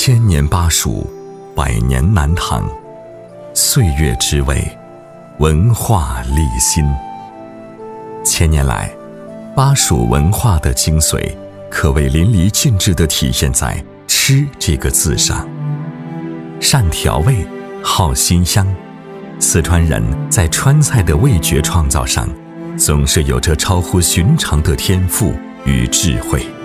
千年巴蜀，百年南唐，岁月之味，文化立心。千年来，巴蜀文化的精髓可谓淋漓尽致地体现在“吃”这个字上。善调味，好辛香，四川人在川菜的味觉创造上，总是有着超乎寻常的天赋与智慧。